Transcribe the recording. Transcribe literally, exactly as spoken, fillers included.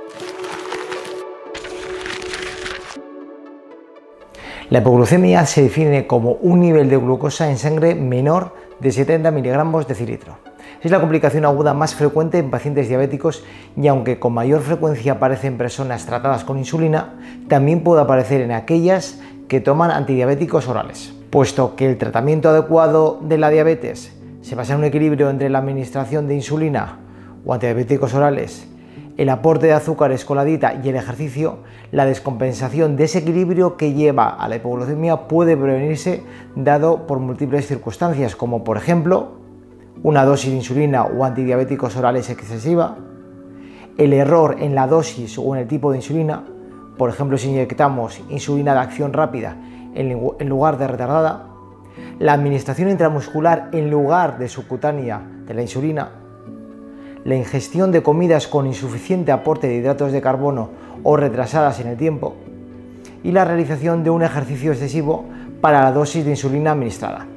La hipoglucemia se define como un nivel de glucosa en sangre menor de setenta miligramos decilitro. Es la complicación aguda más frecuente en pacientes diabéticos y aunque con mayor frecuencia aparece en personas tratadas con insulina, también puede aparecer en aquellas que toman antidiabéticos orales. Puesto que el tratamiento adecuado de la diabetes se basa en un equilibrio entre la administración de insulina o antidiabéticos orales, el aporte de azúcares con la dieta y el ejercicio, la descompensación de ese equilibrio que lleva a la hipoglucemia puede prevenirse dado por múltiples circunstancias, como por ejemplo una dosis de insulina o antidiabéticos orales excesiva, el error en la dosis o en el tipo de insulina, por ejemplo si inyectamos insulina de acción rápida en lugar de retardada, la administración intramuscular en lugar de subcutánea de la insulina, la ingestión de comidas con insuficiente aporte de hidratos de carbono o retrasadas en el tiempo y la realización de un ejercicio excesivo para la dosis de insulina administrada.